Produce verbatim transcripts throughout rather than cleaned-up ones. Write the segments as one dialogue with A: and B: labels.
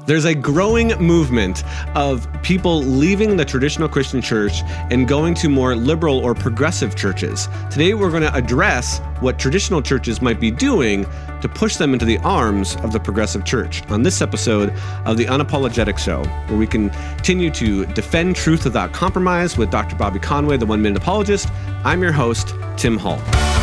A: There's a growing movement of people leaving the traditional Christian church and going to more liberal or progressive churches. Today, we're going to address what traditional churches might be doing to push them into the arms of the progressive church on this episode of The Unapologetic Show, where we continue to defend truth without compromise with Doctor Bobby Conway, the One-Minute Apologist. I'm your host, Tim Hall.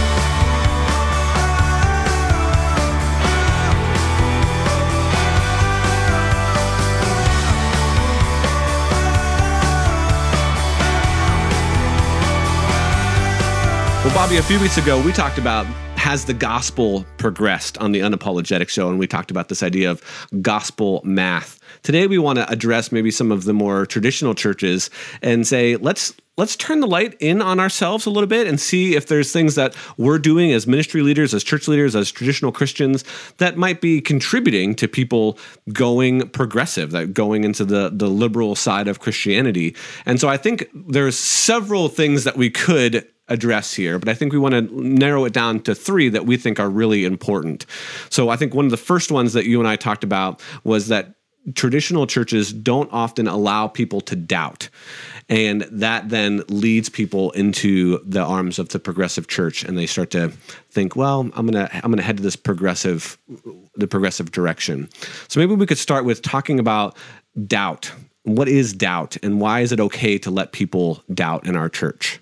A: Well, Bobby, a few weeks ago, we talked about has the gospel progressed on the Unapologetic Show, and we talked about this idea of gospel math. Today, we want to address maybe some of the more traditional churches and say, let's let's turn the light in on ourselves a little bit and see if there's things that we're doing as ministry leaders, as church leaders, as traditional Christians that might be contributing to people going progressive, that going into the, the liberal side of Christianity. And so I think there's several things that we could address here, but I think we want to narrow it down to three that we think are really important. So I think one of the first ones that you and I talked about was that traditional churches don't often allow people to doubt. And that then leads people into the arms of the progressive church, and they start to think, well, I'm gonna I'm gonna head to this progressive the progressive direction. So maybe we could start with talking about doubt. What is doubt, and why is it okay to let people doubt in our church?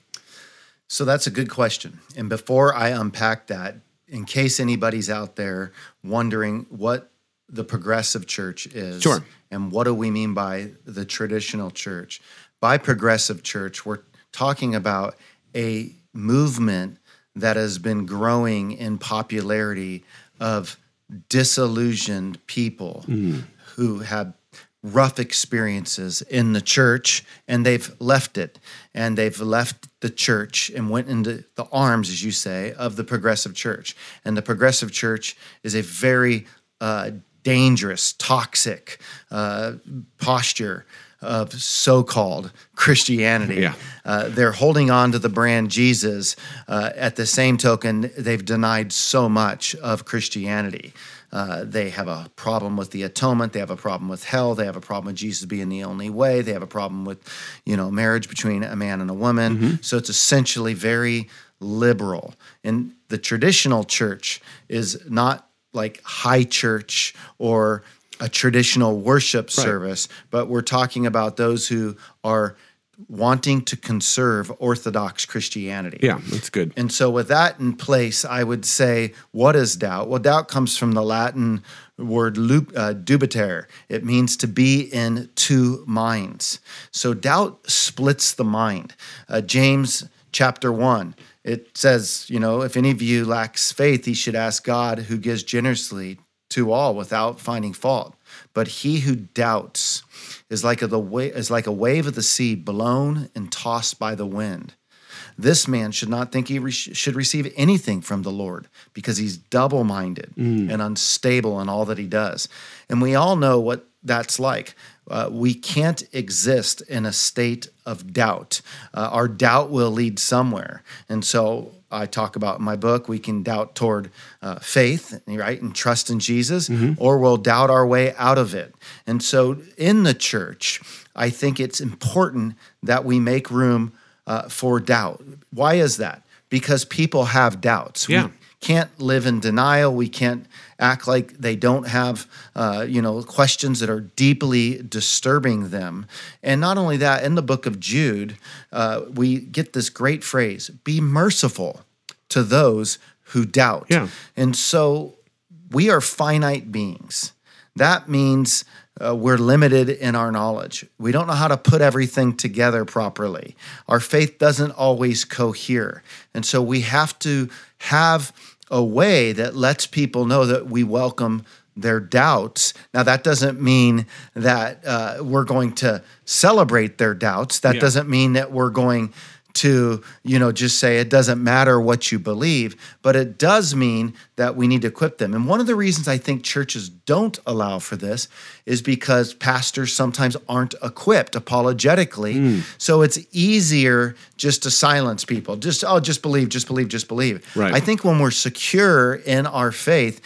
B: So that's a good question. And before I unpack that, in case anybody's out there wondering what the progressive church is,
A: sure,
B: and what do we mean by the traditional church? By progressive church, we're talking about a movement that has been growing in popularity of disillusioned people mm. who have rough experiences in the church, and they've left it, and they've left the church and went into the arms, as you say, of the progressive church. And the progressive church is a very uh, dangerous, toxic uh, posture of so-called Christianity.
A: Yeah.
B: Uh, they're holding on to the brand Jesus. Uh, at the same token, they've denied so much of Christianity. Uh, they have a problem with the atonement. They have a problem with hell. They have a problem with Jesus being the only way. They have a problem with, you know, marriage between a man and a woman. Mm-hmm. So it's essentially very liberal. And the traditional church is not like high church or a traditional worship right. service, but we're talking about those who are wanting to conserve Orthodox Christianity.
A: Yeah, that's good.
B: And so with that in place, I would say, what is doubt? Well, doubt comes from the Latin word uh, dubitare. It means to be in two minds. So doubt splits the mind. Uh, James chapter one, it says, you know, if any of you lacks faith, he should ask God, who gives generously to all without finding fault. But he who doubts is like a, the wa- is like a wave of the sea blown and tossed by the wind. This man should not think he re- should receive anything from the Lord, because he's double-minded mm. and unstable in all that he does. And we all know what that's like. Uh, we can't exist in a state of doubt. Uh, our doubt will lead somewhere. And so I talk about in my book, we can doubt toward uh, faith, right, and trust in Jesus, mm-hmm. or we'll doubt our way out of it. And so in the church, I think it's important that we make room uh, for doubt. Why is that? Because people have doubts.
A: Yeah.
B: We can't live in denial. We can't act like they don't have, uh, you know, questions that are deeply disturbing them. And not only that, in the book of Jude, uh, we get this great phrase, be merciful to those who doubt.
A: Yeah.
B: And so we are finite beings. That means uh, we're limited in our knowledge. We don't know how to put everything together properly. Our faith doesn't always cohere. And so we have to have a way that lets people know that we welcome their doubts. Now, that doesn't mean that uh, we're going to celebrate their doubts. That yeah. doesn't mean that we're going to, you know, just say it doesn't matter what you believe, but it does mean that we need to equip them. And one of the reasons I think churches don't allow for this is because pastors sometimes aren't equipped apologetically. Mm. So it's easier just to silence people. Just, oh, just believe, just believe, just believe.
A: Right.
B: I think when we're secure in our faith,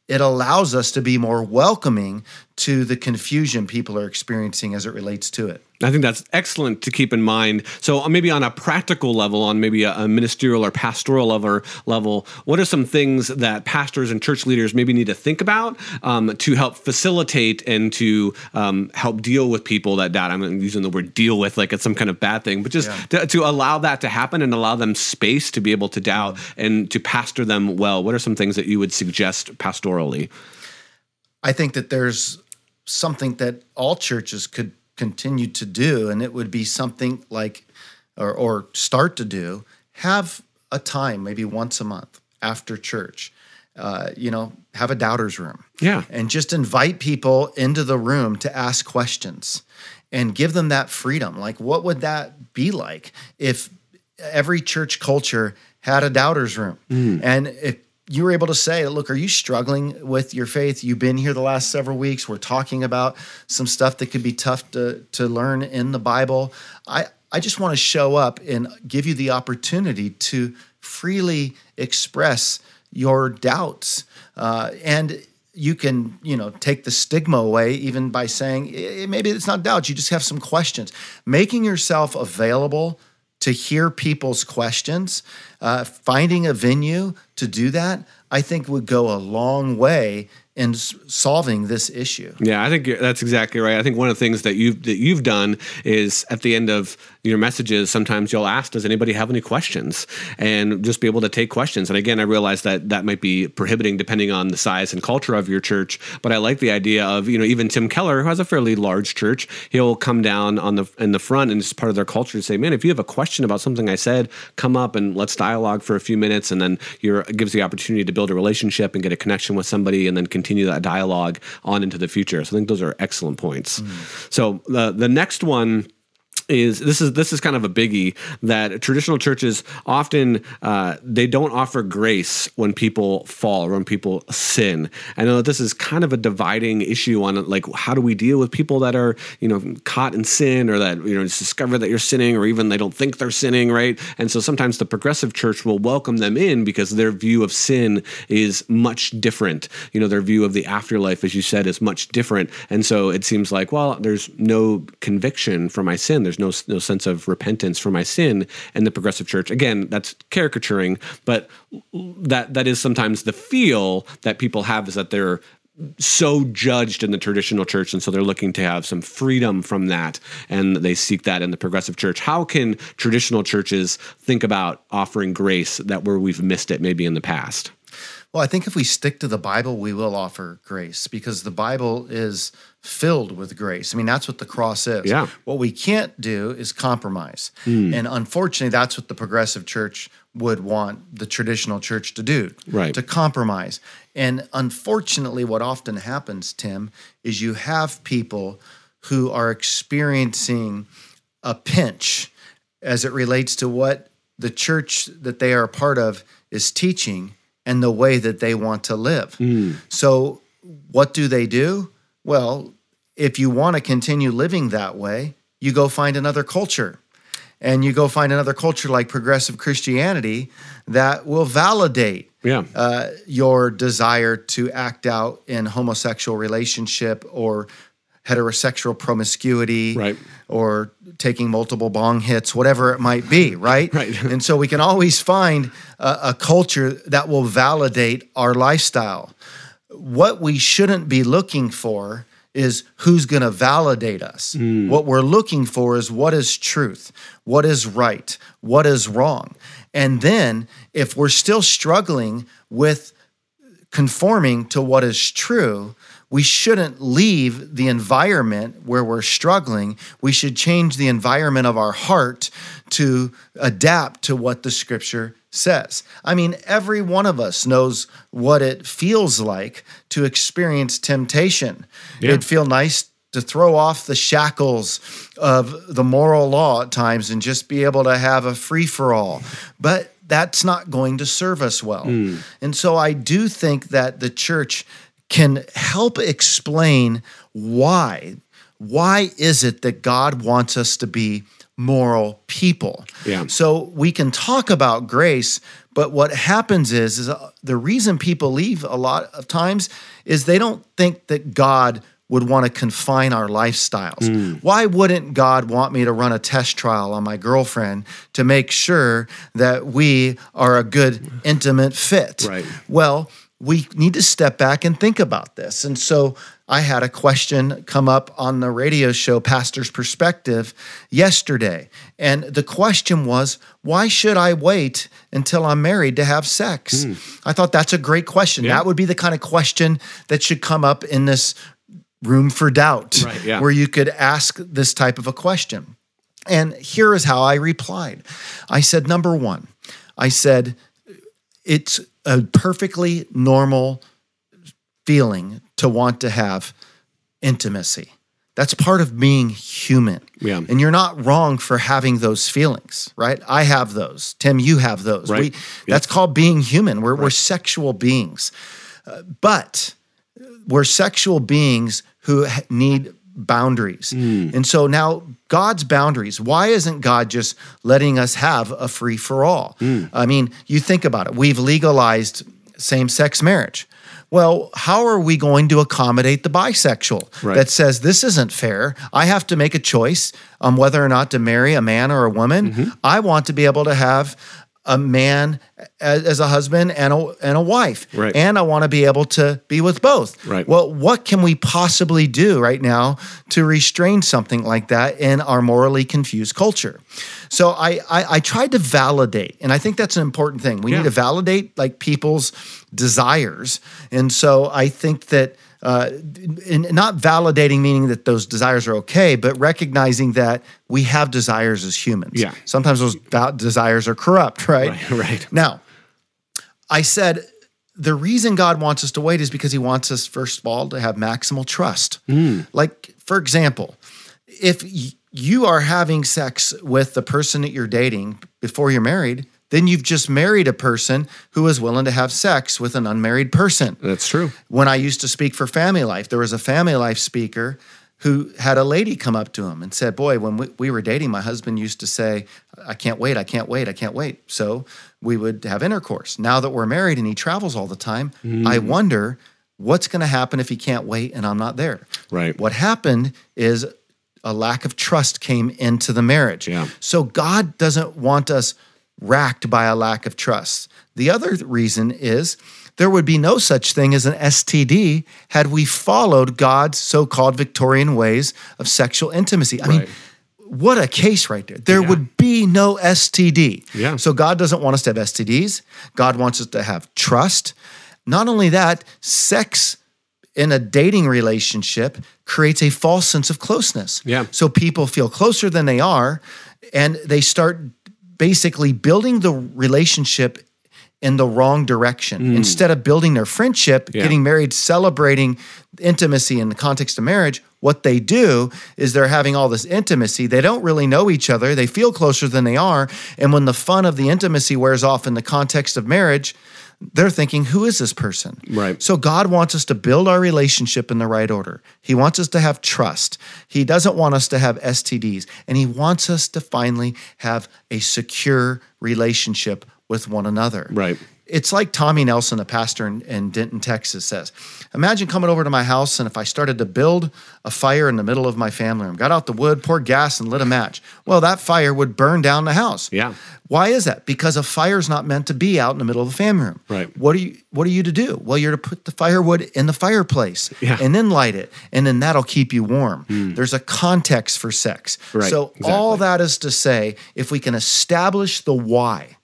B: it allows us to be more welcoming to the confusion people are experiencing as it relates to it.
A: I think that's excellent to keep in mind. So uh, maybe on a practical level, on maybe a, a ministerial or pastoral level, level, what are some things that pastors and church leaders maybe need to think about um, to help facilitate and to um, help deal with people that doubt? I'm using the word deal with like it's some kind of bad thing, but just yeah. to, to allow that to happen and allow them space to be able to doubt and to pastor them well. What are some things that you would suggest pastorally?
B: I think that there's something that all churches could continue to do, and it would be something like, or, or start to do, have a time, maybe once a month after church, uh, you know, have a doubters room.
A: Yeah.
B: And just invite people into the room to ask questions and give them that freedom. Like, what would that be like if every church culture had a doubters room? Mm. And if you were able to say, look, are you struggling with your faith? You've been here the last several weeks. We're talking about some stuff that could be tough to, to learn in the Bible. I, I just want to show up and give you the opportunity to freely express your doubts. Uh, and you can, you know, take the stigma away even by saying, eh, maybe it's not doubts, you just have some questions. Making yourself available to hear people's questions, uh, finding a venue to do that, I think would go a long way in s- solving this issue.
A: Yeah, I think that's exactly right. I think one of the things that you've that you've done is at the end of your messages, sometimes you'll ask, does anybody have any questions? And just be able to take questions. And again, I realize that that might be prohibiting depending on the size and culture of your church, but I like the idea of, you know, even Tim Keller, who has a fairly large church, he'll come down on the in the front and it's part of their culture to say, man, if you have a question about something I said, come up and let's dialogue for a few minutes. And then you're, it gives the opportunity to build a relationship and get a connection with somebody and then continue that dialogue on into the future. So I think those are excellent points. Mm. So the the next one is this is this is kind of a biggie that traditional churches often uh, they don't offer grace when people fall or when people sin. I know that this is kind of a dividing issue on like how do we deal with people that are you know caught in sin or that you know discover that you're sinning or even they don't think they're sinning, right? And so sometimes the progressive church will welcome them in because their view of sin is much different. You know, their view of the afterlife, as you said, is much different. And so it seems like, well, there's no conviction for my sin. There's no no sense of repentance for my sin in the progressive church. Again, that's caricaturing, but that that is sometimes the feel that people have is that they're so judged in the traditional church, and so they're looking to have some freedom from that, and they seek that in the progressive church. How can traditional churches think about offering grace that where we've missed it maybe in the past?
B: Well, I think if we stick to the Bible, we will offer grace because the Bible is filled with grace. I mean, that's what the cross is.
A: Yeah.
B: What we can't do is compromise.
A: Mm.
B: And unfortunately, that's what the progressive church would want the traditional church to do,
A: right.
B: to compromise. And unfortunately, what often happens, Tim, is you have people who are experiencing a pinch as it relates to what the church that they are a part of is teaching and the way that they want to live. Mm. So what do they do? Well, if you want to continue living that way, you go find another culture. And you go find another culture like progressive Christianity that will validate
A: yeah.
B: uh, your desire to act out in homosexual relationship or heterosexual promiscuity,
A: right.
B: or taking multiple bong hits, whatever it might be, right?
A: Right.
B: And so we can always find a, a culture that will validate our lifestyle. What we shouldn't be looking for is who's going to validate us. Mm. What we're looking for is what is truth, what is right, what is wrong. And then if we're still struggling with conforming to what is true, we shouldn't leave the environment where we're struggling. We should change the environment of our heart to adapt to what the scripture says. I mean, every one of us knows what it feels like to experience temptation. Yeah. It'd feel nice to throw off the shackles of the moral law at times and just be able to have a free-for-all. But that's not going to serve us well. Mm. And so I do think that the church can help explain why. Why is it that God wants us to be moral people?
A: Yeah.
B: So we can talk about grace, But what happens is, is uh, the reason people leave a lot of times is they don't think that God would want to confine our lifestyles. Mm. Why wouldn't God want me to run a test trial on my girlfriend to make sure that we are a good, intimate fit?
A: Right.
B: Well, we need to step back and think about this. And so I had a question come up on the radio show, Pastor's Perspective, yesterday. And the question was, why should I wait until I'm married to have sex? Mm. I thought that's a great question. Yeah. That would be the kind of question that should come up in this room for doubt,
A: right, yeah.
B: where you could ask this type of a question. And here is how I replied. I said, number one, I said, it's a perfectly normal feeling to want to have intimacy. That's part of being human.
A: Yeah.
B: And you're not wrong for having those feelings, right? I have those. Tim, you have those.
A: Right.
B: We,
A: yep.
B: That's called being human. We're,
A: right.
B: we're sexual beings. Uh, but we're sexual beings who need boundaries. Mm. And so now God's boundaries, why isn't God just letting us have a free for all? Mm. I mean, you think about it. We've legalized same-sex marriage. Well, how are we going to accommodate the bisexual
A: right.
B: that says this isn't fair? I have to make a choice on whether or not to marry a man or a woman. Mm-hmm. I want to be able to have a man as, as a husband and a, and a wife.
A: Right.
B: And I want to be able to be with both.
A: Right.
B: Well, what can we possibly do right now to restrain something like that in our morally confused culture? So I, I, I tried to validate, and I think that's an important thing. We yeah. need to validate like people's desires. And so I think that Uh, in, not validating meaning that those desires are okay, but recognizing that we have desires as humans.
A: Yeah.
B: Sometimes those va- desires are corrupt, right?
A: Right, right.
B: Now, I said the reason God wants us to wait is because he wants us, first of all, to have maximal trust. Mm. Like, for example, if y- you are having sex with the person that you're dating before you're married, then you've just married a person who is willing to have sex with an unmarried person.
A: That's true.
B: When I used to speak for Family Life, there was a Family Life speaker who had a lady come up to him and said, boy, when we, we were dating, my husband used to say, I can't wait, I can't wait, I can't wait. So we would have intercourse. Now that we're married and he travels all the time, mm. I wonder what's going to happen if he can't wait and I'm not there.
A: Right.
B: What happened is a lack of trust came into the marriage.
A: Yeah.
B: So God doesn't want us racked by a lack of trust. The other reason is there would be no such thing as an S T D had we followed God's so-called Victorian ways of sexual intimacy. I
A: right.
B: mean, what a case right there. There
A: yeah.
B: would be no S T D.
A: Yeah.
B: So God doesn't want us to have S T Ds. God wants us to have trust. Not only that, sex in a dating relationship creates a false sense of closeness.
A: Yeah.
B: So people feel closer than they are, and they start basically building the relationship in the wrong direction. Mm. Instead of building their friendship, yeah. getting married, celebrating intimacy in the context of marriage, what they do is they're having all this intimacy. They don't really know each other. They feel closer than they are. And when the fun of the intimacy wears off in the context of marriage, they're thinking, who is this person?
A: Right.
B: So God wants us to build our relationship in the right order. He wants us to have trust. He doesn't want us to have S T Ds. And he wants us to finally have a secure relationship with one another.
A: Right.
B: It's like Tommy Nelson, a pastor in, in Denton, Texas, says. Imagine coming over to my house and if I started to build a fire in the middle of my family room, got out the wood, poured gas, and lit a match. Well, that fire would burn down the house.
A: Yeah.
B: Why is that? Because a fire is not meant to be out in the middle of the family room.
A: Right.
B: What are you What are you to do? Well, you're to put the firewood in the fireplace
A: yeah.
B: and then light it, and then that'll keep you warm. Mm. There's a context for sex.
A: Right.
B: So
A: exactly.
B: all that is to say, if we can establish the why,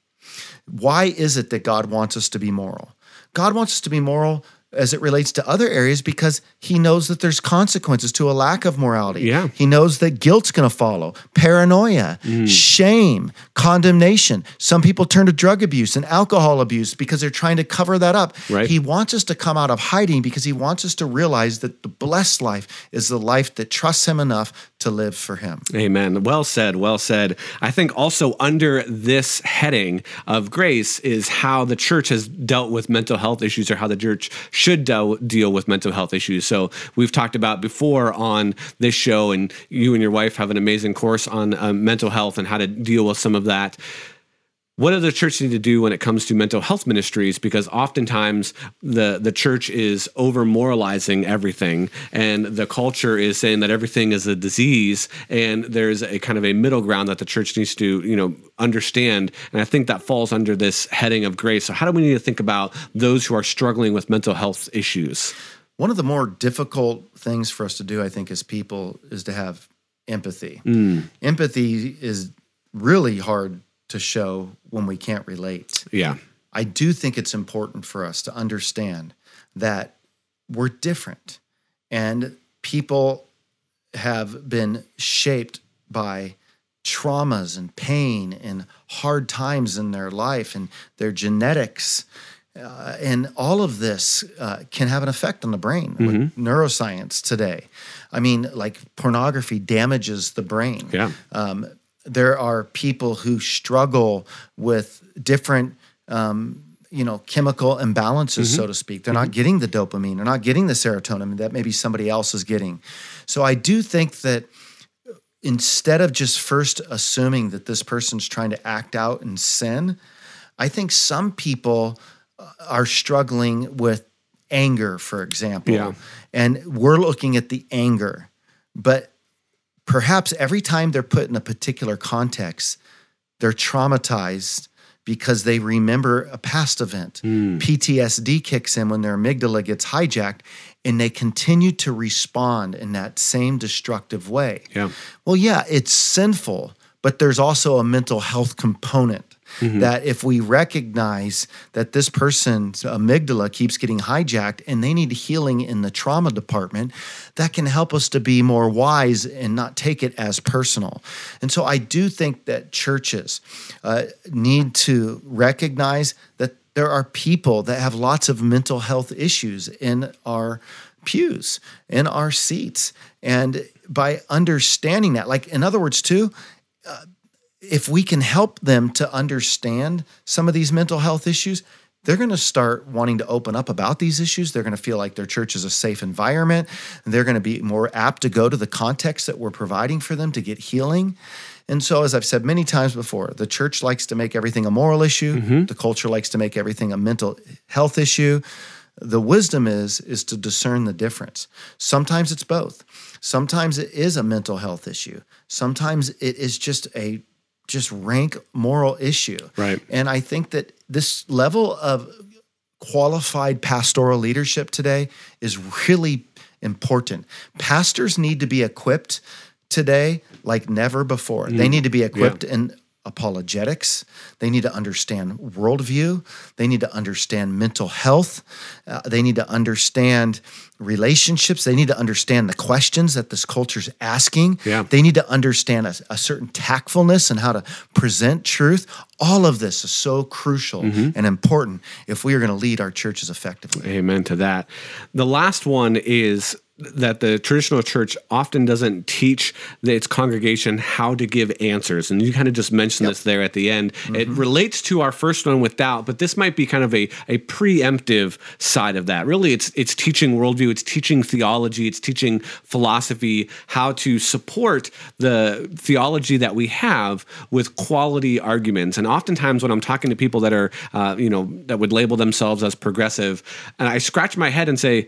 B: why is it that God wants us to be moral? God wants us to be moral as it relates to other areas because he knows that there's consequences to a lack of morality.
A: Yeah.
B: He knows that guilt's going to follow, paranoia, mm. shame, condemnation. Some people turn to drug abuse and alcohol abuse because they're trying to cover that up.
A: Right.
B: He wants us to come out of hiding because he wants us to realize that the blessed life is the life that trusts him enough to live for him.
A: Amen. Well said. Well said. I think also under this heading of grace is how the church has dealt with mental health issues, or how the church should deal, deal with mental health issues. So we've talked about before on this show, and you and your wife have an amazing course on uh, mental health and how to deal with some of that. What does the church need to do when it comes to mental health ministries? Because oftentimes the, the church is over-moralizing everything, and the culture is saying that everything is a disease, and there's a kind of a middle ground that the church needs to, you know, understand. And I think that falls under this heading of grace. So how do we need to think about those who are struggling with mental health issues?
B: One of the more difficult things for us to do, I think, as people is to have empathy.
A: Mm.
B: Empathy is really hard to show when we can't relate.
A: Yeah.
B: I do think it's important for us to understand that we're different, and people have been shaped by traumas and pain and hard times in their life and their genetics. Uh, and all of this uh, can have an effect on the brain with
A: Mm-hmm.
B: neuroscience today. I mean, like pornography damages the brain.
A: Yeah.
B: Um, there are people who struggle with different, um, you know, chemical imbalances, so to speak. They're not getting the dopamine. They're not getting the serotonin that maybe somebody else is getting. So I do think that instead of just first assuming that this person's trying to act out in sin, I think some people are struggling with anger, for example.
A: Yeah.
B: And we're looking at the anger. But perhaps every time they're put in a particular context, they're traumatized because they remember a past event.
A: Mm.
B: P T S D kicks in when their amygdala gets hijacked, and they continue to respond in that same destructive way.
A: Yeah.
B: Well, yeah, it's sinful, but there's also a mental health component. Mm-hmm. That if we recognize that this person's amygdala keeps getting hijacked and they need healing in the trauma department, that can help us to be more wise and not take it as personal. And so I do think that churches uh, need to recognize that there are people that have lots of mental health issues in our pews, in our seats. And by understanding that, like in other words too, uh, if we can help them to understand some of these mental health issues, they're going to start wanting to open up about these issues. They're going to feel like their church is a safe environment, and they're going to be more apt to go to the context that we're providing for them to get healing. And so, as I've said many times before, the church likes to make everything a moral issue. Mm-hmm. The culture likes to make everything a mental health issue. The wisdom is, is to discern the difference. Sometimes it's both. Sometimes it is a mental health issue. Sometimes it is just a just rank moral issue.
A: Right.
B: And I think that this level of qualified pastoral leadership today is really important. Pastors need to be equipped today like never before. Mm. They need to be equipped yeah. in apologetics. They need to understand worldview. They need to understand mental health. Uh, they need to understand relationships. They need to understand the questions that this culture's asking.
A: Yeah.
B: They need to understand a, a certain tactfulness and how to present truth. All of this is so crucial mm-hmm. and important if we are going to lead our churches effectively.
A: Amen to that. The last one is that the traditional church often doesn't teach its congregation how to give answers. And you kind of just mentioned yep. this there at the end. Mm-hmm. It relates to our first one with doubt, but this might be kind of a, a preemptive side of that. Really, it's it's teaching worldview, it's teaching theology, it's teaching philosophy, how to support the theology that we have with quality arguments. And oftentimes when I'm talking to people that are, uh, you know, that would label themselves as progressive, and I scratch my head and say,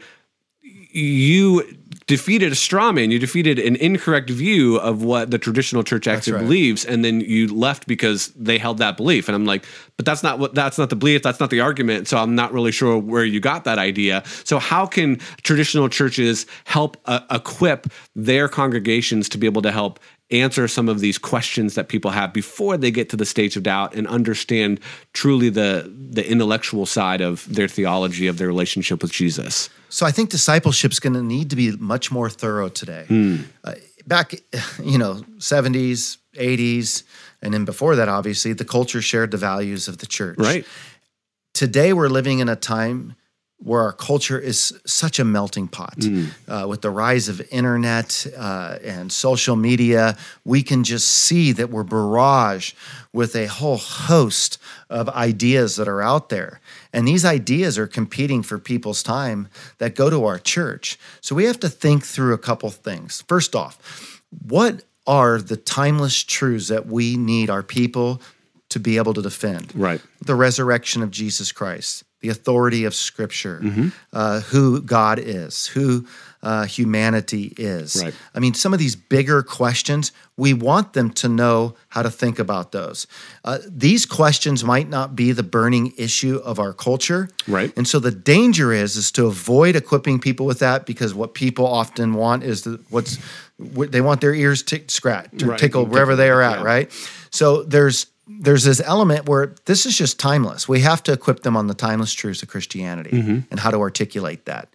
A: you defeated a straw man. You defeated an incorrect view of what the traditional church actually right. believes, and then you left because they held that belief. And I'm like, but that's not what that's not the belief. That's not the argument. So I'm not really sure where you got that idea. So how can traditional churches help uh, equip their congregations to be able to help answer some of these questions that people have before they get to the stage of doubt and understand truly the the intellectual side of their theology, of their relationship with Jesus?
B: So I think discipleship is going to need to be much more thorough today.
A: Mm.
B: Uh, back, you know, seventies, eighties, and then before that, obviously, the culture shared the values of the church.
A: Right.
B: Today, we're living in a time where our culture is such a melting pot. Mm. Uh, with the rise of internet uh, and social media, we can just see that we're barraged with a whole host of ideas that are out there. And these ideas are competing for people's time that go to our church. So we have to think through a couple things. First off, what are the timeless truths that we need our people to be able to defend.
A: Right.
B: The resurrection of Jesus Christ, the authority of Scripture,
A: Mm-hmm.
B: uh, who God is, who uh, humanity is.
A: Right.
B: I mean, some of these bigger questions, we want them to know how to think about those. Uh, these questions might not be the burning issue of our culture.
A: Right.
B: And so the danger is, is to avoid equipping people with that, because what people often want is the, what's, what they want their ears tick, scratched or
A: Right.
B: tickled wherever they are at,
A: Yeah.
B: right? So there's there's this element where this is just timeless. We have to equip them on the timeless truths of Christianity
A: Mm-hmm.
B: and how to articulate that.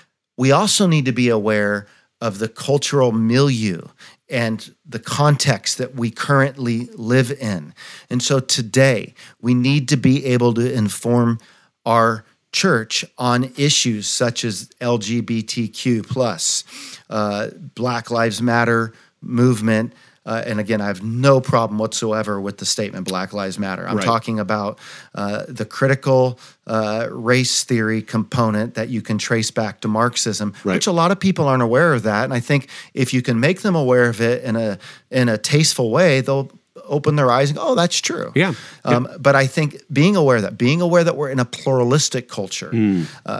B: We also need to be aware of the cultural milieu and the context that we currently live in. And so today, we need to be able to inform our church on issues such as L G B T Q plus, uh, Black Lives Matter movement. Uh, and again, I have no problem whatsoever with the statement Black Lives Matter. I'm
A: Right.
B: talking about uh, the critical uh, race theory component that you can trace back to Marxism,
A: Right.
B: which a lot of people aren't aware of that. And I think if you can make them aware of it in a in a tasteful way, they'll open their eyes and go, oh, that's true.
A: Yeah.
B: Um, But I think being aware of that, being aware that we're in a pluralistic culture,
A: Hmm.
B: uh,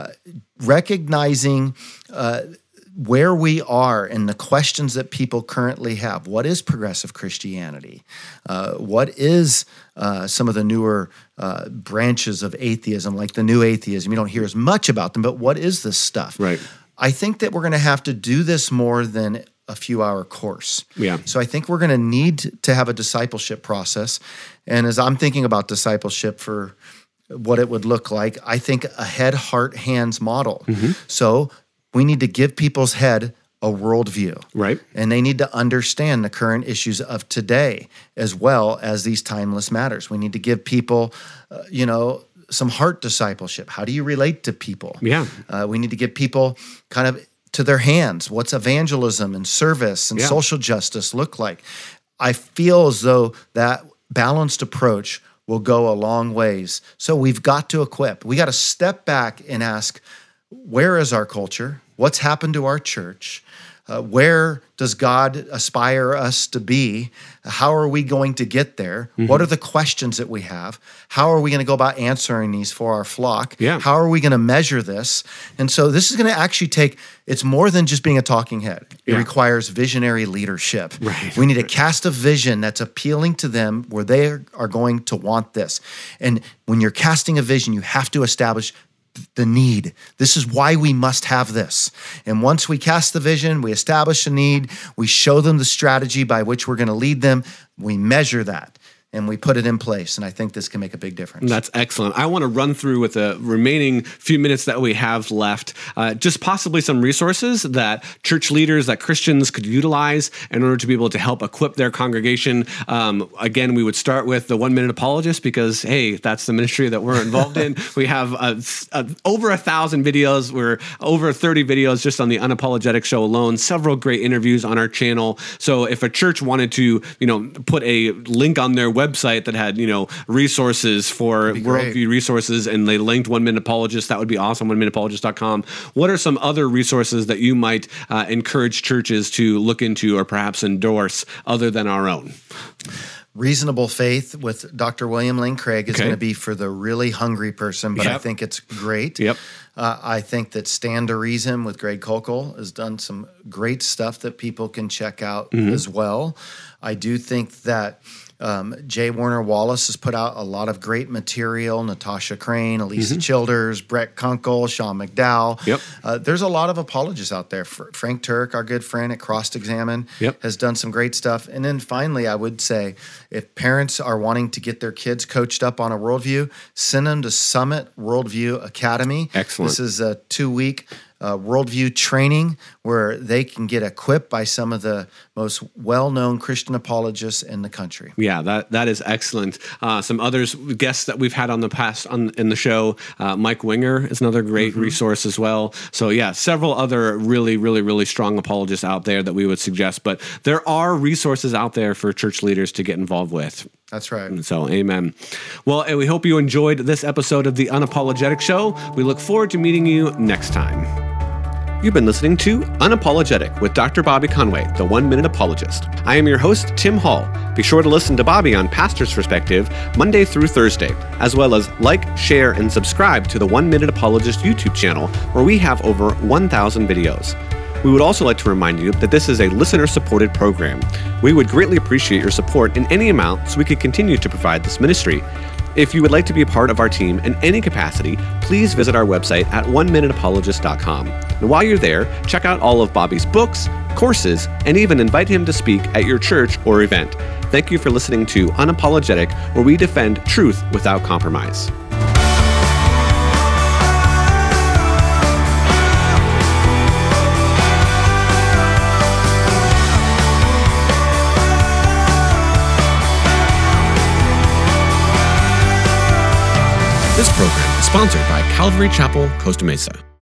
B: recognizing uh, where we are and the questions that people currently have. What is progressive Christianity? Uh, what is uh, some of the newer uh, branches of atheism, like the new atheism? You don't hear as much about them, but what is this stuff?
A: Right.
B: I think that we're going to have to do this more than a few hour course.
A: Yeah.
B: So I think we're going to need to have a discipleship process. And as I'm thinking about discipleship for what it would look like, I think a head, heart, hands model.
A: Mm-hmm.
B: So we need to give people's head a worldview.
A: Right.
B: And they need to understand the current issues of today as well as these timeless matters. We need to give people, uh, you know, some heart discipleship. How do you relate to people?
A: Yeah.
B: Uh, we need to give people kind of to their hands. What's evangelism and service and
A: Yeah.
B: social justice look like? I feel as though that balanced approach will go a long ways. So we've got to equip. We got to step back and ask, where is our culture? What's happened to our church? Uh, where does God aspire us to be? How are we going to get there?
A: Mm-hmm.
B: What are the questions that we have? How are we going to go about answering these for our flock?
A: Yeah.
B: How are we going to measure this? And so this is going to actually take, it's more than just being a talking head. It
A: Yeah.
B: requires visionary leadership.
A: Right.
B: We need to cast a vision that's appealing to them where they are going to want this. And when you're casting a vision, you have to establish the need. This is why we must have this. And once we cast the vision, we establish a need, we show them the strategy by which we're going to lead them, we measure that, and we put it in place. And I think this can make a big difference.
A: That's excellent. I want to run through with the remaining few minutes that we have left, uh, just possibly some resources that church leaders, that Christians could utilize in order to be able to help equip their congregation. Um, again, we would start with the One Minute Apologist because, hey, that's the ministry that we're involved in. We have uh, uh, over a thousand videos. We're over thirty videos just on the Unapologetic Show alone, several great interviews on our channel. So if a church wanted to, you know, put a link on their website that had, you know, resources for
B: be great.
A: worldview resources, and they linked One Minute Apologist, that would be awesome. one minute apologist dot com. What are some other resources that you might uh, encourage churches to look into or perhaps endorse other than our own?
B: Reasonable Faith with Doctor William Lane Craig is
A: Okay.
B: going to be for the really hungry person, but I
A: Yep.
B: think it's great.
A: Yep.
B: Uh, I think that Stand to Reason with Greg Kokel has done some great stuff that people can check out
A: Mm-hmm.
B: as well. I do think that um, J. Warner Wallace has put out a lot of great material. Natasha Crane, Elisa Childers, Brett Kunkel, Sean McDowell.
A: Yep.
B: Uh, there's a lot of apologists out there. Fr- Frank Turk, our good friend at Cross Examine,
A: Yep.
B: has done some great stuff. And then finally, I would say if parents are wanting to get their kids coached up on a worldview, send them to Summit Worldview Academy.
A: Excellent.
B: This is a two-week uh, worldview training where they can get equipped by some of the most well-known Christian apologists in the country.
A: Yeah, that that is excellent. Uh, some others guests that we've had on the past on in the show, uh, Mike Winger is another great resource as well. So yeah, several other really, really, really strong apologists out there that we would suggest. But there are resources out there for church leaders to get involved with.
B: That's right.
A: So, amen. Well, and we hope you enjoyed this episode of the Unapologetic Show. We look forward to meeting you next time. You've been listening to Unapologetic with Doctor Bobby Conway, the One Minute Apologist. I am your host, Tim Hall. Be sure to listen to Bobby on Pastor's Perspective Monday through Thursday, as well as like, share, and subscribe to the One Minute Apologist YouTube channel, where we have over one thousand videos. We would also like to remind you that this is a listener-supported program. We would greatly appreciate your support in any amount so we could continue to provide this ministry. If you would like to be a part of our team in any capacity, please visit our website at one minute apologist dot com. And while you're there, check out all of Bobby's books, courses, and even invite him to speak at your church or event. Thank you for listening to Unapologetic, where we defend truth without compromise. This program is sponsored by Calvary Chapel, Costa Mesa.